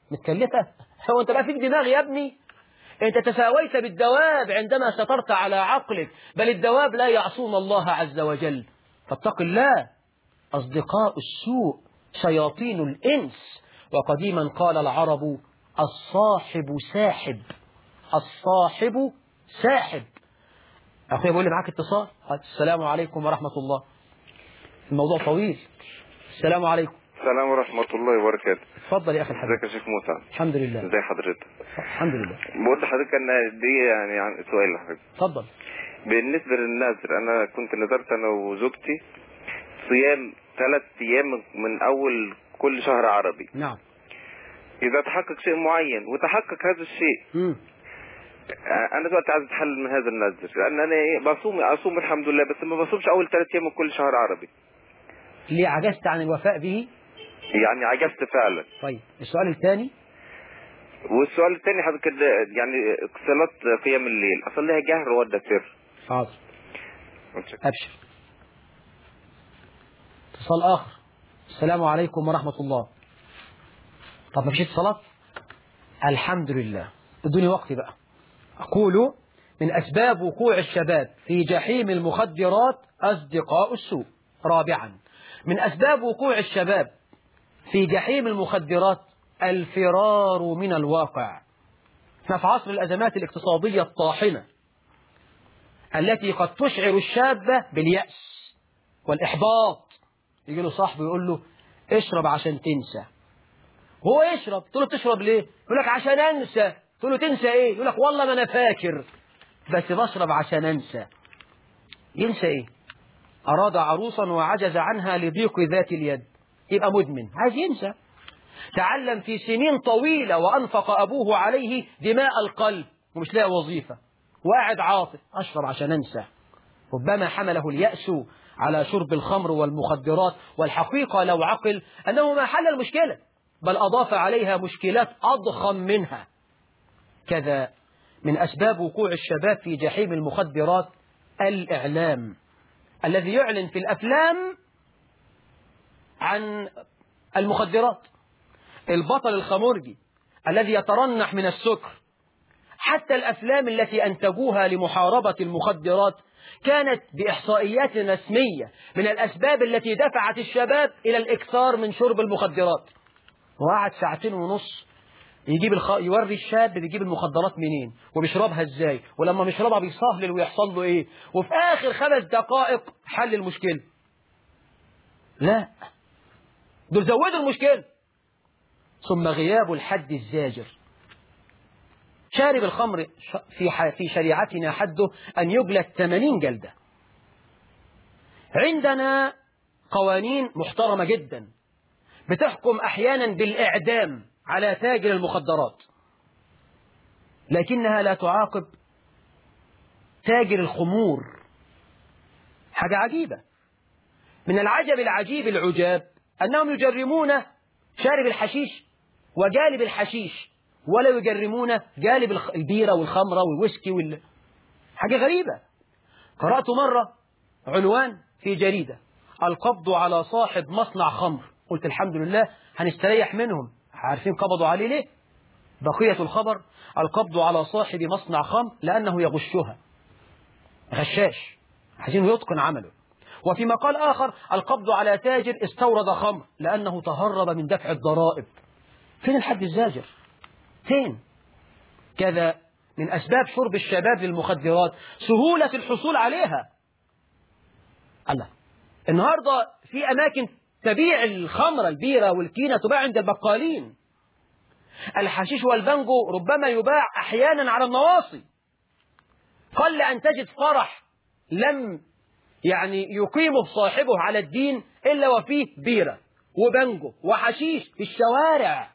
هو أنت بقى فيك دماغ يا ابني؟ أنت تساويت بالدواب عندما سترت على عقلك، بل الدواب لا يعصون الله عز وجل. فاتق الله. أصدقاء السوء شياطين الإنس. وقديما قال العرب الصاحب ساحب، الصاحب ساحب. أخويا بيقول لي معاك اتصال. السلام عليكم ورحمة الله. الموضوع طويل. السلام عليكم. السلام ورحمة الله وبركاته. اتفضل يا أخي الحبيب. ازيك يا شيخ موسى؟ الحمد لله. ازي حضرتك؟ الحمد لله. بقول لحضرتك ان دي يعني سؤال لحضرتك. اتفضل. بالنسبة للنذر أنا كنت نذرت أنا وزوجتي صيام 3 أيام من أول كل شهر عربي. نعم. إذا تحقق شيء معين وتحقق هذا الشيء أنا دلوقتي عايز أتحلل من هذا النذر، لأن أنا أصوم الحمد لله، بس ما بصومش أول 3 أيام من كل شهر عربي. ليه عجزت عن الوفاء به؟ يعني عجزت فعلا. طيب السؤال الثاني. والسؤال الثاني حضرتك يعني صلاة قيام الليل أصليها جهر ولا سر؟ حاضر. أبشر. اتصال آخر. السلام عليكم ورحمة الله. طب ما فيش اتصالات؟ الحمد لله. ادوني وقتي بقى. أقول من أسباب وقوع الشباب في جحيم المخدرات أصدقاء السوء. رابعا من أسباب وقوع الشباب في جحيم المخدرات الفرار من الواقع. احنا في عصر الأزمات الاقتصادية الطاحنة التي قد تشعر الشاب باليأس والإحباط. يجي له صاحبه يقول له اشرب عشان تنسى. هو يشرب، تقول له تشرب ليه؟ يقول لك عشان أنسى. تقول له تنسى إيه؟ يقول لك والله ما أنا فاكر بس بشرب عشان أنسى. ينسى إيه؟ أراد عروسا وعجز عنها لضيق ذات اليد، يبقى مدمن عايز ينسى. تعلم في سنين طويلة وأنفق أبوه عليه دماء القلب ومش لاقي وظيفة وقاعد عاطف، أشرب عشان أنسى. ربما حمله اليأس على شرب الخمر والمخدرات، والحقيقة لو عقل أنه ما حل المشكلة بل أضاف عليها مشكلات أضخم منها. كذا من أسباب وقوع الشباب في جحيم المخدرات الإعلام الذي يعلن في الأفلام عن المخدرات. البطل الخمرجي الذي يترنح من السكر. حتى الأفلام التي أنتجوها لمحاربة المخدرات كانت بإحصائيات رسمية من الأسباب التي دفعت الشباب إلى الإكثار من شرب المخدرات. وقعد 2.5 ساعة يوري الشاب بيجيب المخدرات منين وبيشربها ازاي، ولما بيشربها بيصهلل ويحصل له ايه، وفي آخر 5 دقائق حل المشكلة. لا، دول زودوا المشكلة. ثم غياب الحد الزاجر. شارب الخمر في شريعتنا حده أن يجلد 80 جلدة. عندنا قوانين محترمة جدا بتحكم أحيانا بالإعدام على تاجر المخدرات، لكنها لا تعاقب تاجر الخمور. حاجة عجيبة. من العجب العجيب العجاب أنهم يجرمون شارب الحشيش وجالب الحشيش ولا يجرمون جالب البيرة والخمرة والويسكي حاجة غريبة. قرأت مرة عنوان في جريدة: القبض على صاحب مصنع خمر. قلت الحمد لله هنستريح منهم. عارفين قبضوا عليه ليه؟ بقية الخبر: القبض على صاحب مصنع خمر لأنه يغشها، غشاش، عايزينه يتقن عمله. وفي مقال آخر: القبض على تاجر استورد خمر لأنه تهرب من دفع الضرائب. فين الحد الزاجر؟ فين؟ كذا من أسباب شرب الشباب للمخدرات سهولة الحصول عليها. الله، النهاردة في أماكن تبيع الخمر البيرة والكينة تباع عند البقالين. الحشيش والبنجو ربما يباع أحيانا على النواصي. قل أن تجد فرح لم يقيمه صاحبه على الدين إلا وفيه بيرة وبنجو وحشيش في الشوارع.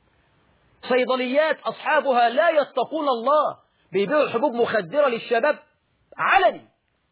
صيدليات أصحابها لا يتقون الله بيبيعوا حبوب مخدرة للشباب علني،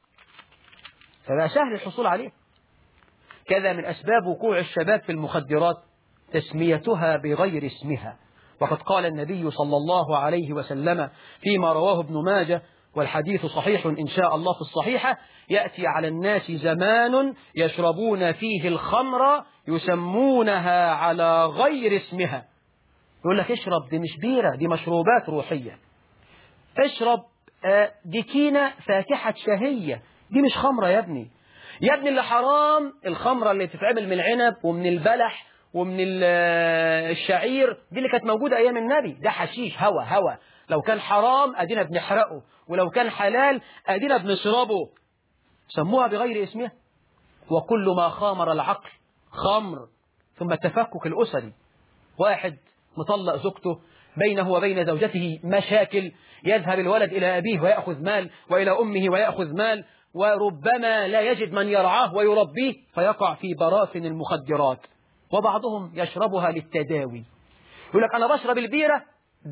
فلا سهل الحصول عليه. كذا من أسباب وقوع الشباب في المخدرات تسميتها بغير اسمها. وقد قال النبي صلى الله عليه وسلم فيما رواه ابن ماجه والحديث صحيح إن شاء الله في الصحيحة: يأتي على الناس زمان يشربون فيه الخمر يسمونها على غير اسمها. يقول لك اشرب، دي مش بيرة، دي مشروبات روحية. اشرب، دي كينة فاكهة شهية، دي مش خمرة يا ابني. يا ابني اللي حرام الخمرة اللي بتتعمل من العنب ومن البلح ومن الشعير، دي اللي كانت موجودة أيام النبي. ده حشيش هوا. لو كان حرام أدينا بنحرقه، ولو كان حلال أدينا بنشربه. سموها بغير اسمها. وكل ما خامر العقل خمر. ثم التفكك الأسري. واحد مطلق زوجته، بينه وبين زوجته مشاكل، يذهب الولد إلى أبيه ويأخذ مال، وإلى أمه ويأخذ مال، وربما لا يجد من يرعاه ويربيه فيقع في براثن المخدرات، وبعضهم يشربها للتداوي. يقول لك أنا بشرب البيرة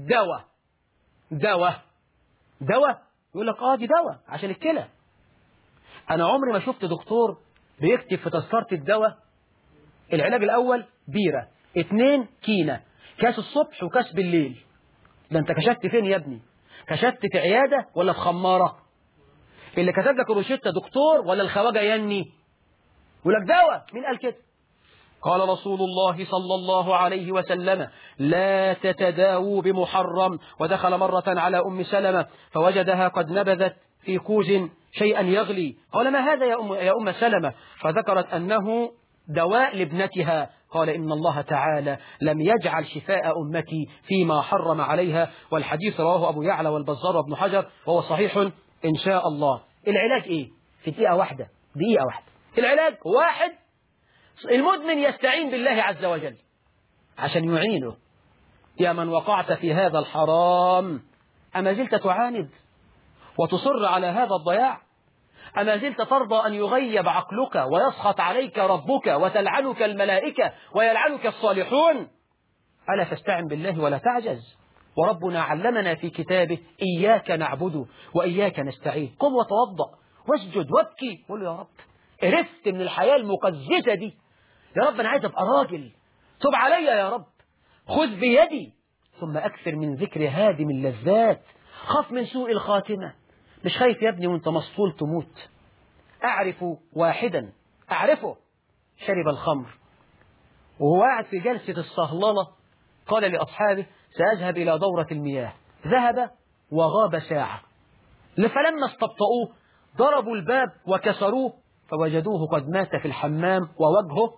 دواء يقول لك دي دواء عشان الكلى. أنا عمري ما شفت دكتور بيكتب في تذكرة الدواء العلاج الأول بيرة، 2 كينة، كاس الصبح وكاس بالليل. ده أنت كشفت فين يا ابني؟ كشفت في عيادة ولا في خمارة؟ اللي كتب لك الروشتة دكتور ولا الخواجة يني؟ يقول لك دواء. مين قال كده؟ قال رسول الله صلى الله عليه وسلم لا تتداووا بمحرم. ودخل مرة على أم سلمة فوجدها قد نبذت في كوز شيئا يغلي، قال ما هذا يا أم سلمة؟ فذكرت أنه دواء لابنتها. قال إن الله تعالى لم يجعل شفاء أمتي فيما حرم عليها. والحديث رواه أبو يعلى والبزار وابن حجر وهو صحيح إن شاء الله. العلاج إيه؟ في دقيقة واحدة. العلاج واحد، المدمن يستعين بالله عز وجل عشان يعينه. يا من وقعت في هذا الحرام أما زلت تعاند وتصر على هذا الضياع؟ أما زلت ترضى أن يغيب عقلك ويسخط عليك ربك وتلعنك الملائكة ويلعنك الصالحون؟ ألا فاستعن بالله ولا تعجز. وربنا علمنا في كتابه إياك نعبد وإياك نستعين. قم وتوضأ واسجد وابكي، قل يا رب قرفت من الحياة المقززة دي، يا رب أنا عايز أبقى راجل، تب علي يا رب، خذ بيدي. ثم أكثر من ذكر هادم اللذات، خاف من سوء الخاتمة. مش خايف يا ابني وانت مسطول تموت؟ أعرف واحدا أعرفه شرب الخمر وهو قاعد في جلسة الصهللة، قال لأصحابه سأذهب إلى دورة المياه. ذهب وغاب ساعة، فلما استبطؤوه ضربوا الباب وكسروه فوجدوه قد مات في الحمام ووجهه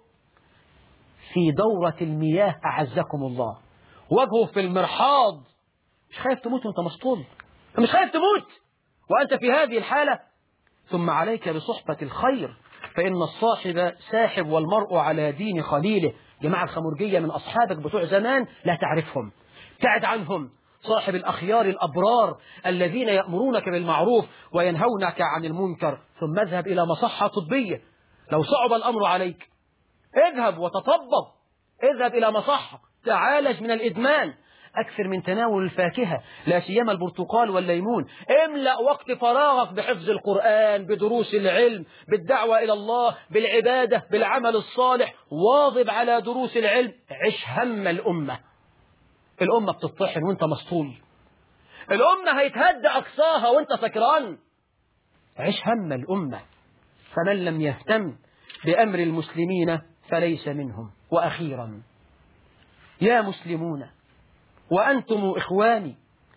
في دورة المياه. أعزكم الله، وجهه في المرحاض. مش خايف تموت وانت مسطول؟ مش خايف تموت وأنت في هذه الحالة؟ ثم عليك بصحبة الخير، فإن الصاحب ساحب والمرء على دين خليله. جماعة الخمرجية من أصحابك بتوع زمان لا تعرفهم، ابتعد عنهم. صاحب الأخيار الأبرار الذين يأمرونك بالمعروف وينهونك عن المنكر. ثم اذهب إلى مصحة طبية لو صعب الأمر عليك، اذهب وتطبب، اذهب إلى مصحة تعالج من الإدمان. أكثر من تناول الفاكهة، لا سيما البرتقال والليمون. املأ وقت فراغك بحفظ القرآن، بدروس العلم، بالدعوة إلى الله، بالعبادة، بالعمل الصالح. واظب على دروس العلم. عش هم الأمة. الأمة بتطحن وانت مسطول، الأمة هيتهدى أقصاها وانت سكران. عش هم الأمة. فمن لم يهتم بأمر المسلمين فليس منهم. وأخيرا يا مسلمون وأنتم إخواني،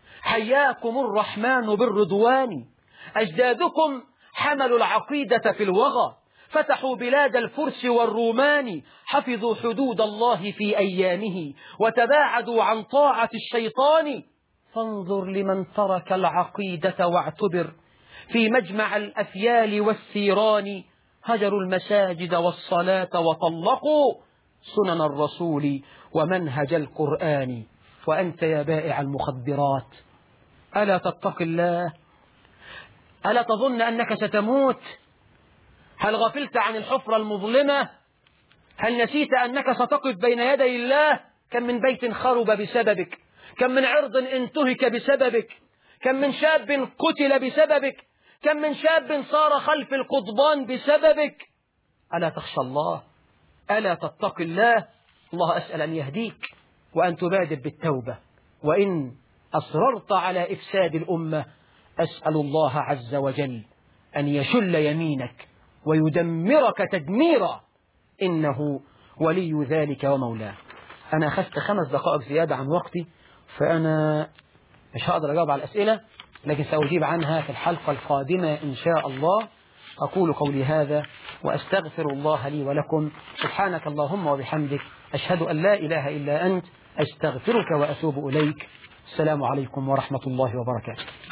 حياكم الرحمن بالرضوان. أجدادكم حملوا العقيدة في الوغى، فتحوا بلاد الفرس والرومان، حفظوا حدود الله في أيامه وتباعدوا عن طاعة الشيطان. فانظر لمن ترك العقيدة واعتبر في مجمع الأفيال والثيران. هجروا المساجد والصلاة وطلقوا سنن الرسول ومنهج القرآن. وأنت يا بائع المخدرات ألا تتق الله؟ ألا تظن أنك ستموت؟ هل غفلت عن الحفرة المظلمة؟ هل نسيت أنك ستقف بين يدي الله؟ كم من بيت خرب بسببك، كم من عرض انتهك بسببك، كم من شاب قتل بسببك، كم من شاب صار خلف القضبان بسببك. ألا تخشى الله؟ ألا تتق الله؟ الله أسأل أن يهديك وأن تبادر بالتوبة. وإن أصررت على إفساد الأمة أسأل الله عز وجل أن يشل يمينك ويدمرك تدميرا، إنه ولي ذلك ومولاه. أنا أخذت 5 دقائق زيادة عن وقتي، فأنا مش هقدر أجاوب على الأسئلة، لكن سأجيب عنها في الحلقة القادمة إن شاء الله. أقول قولي هذا وأستغفر الله لي ولكم. سبحانك اللهم وبحمدك، أشهد أن لا إله إلا أنت، أستغفرك وأتوب إليك. السلام عليكم ورحمة الله وبركاته.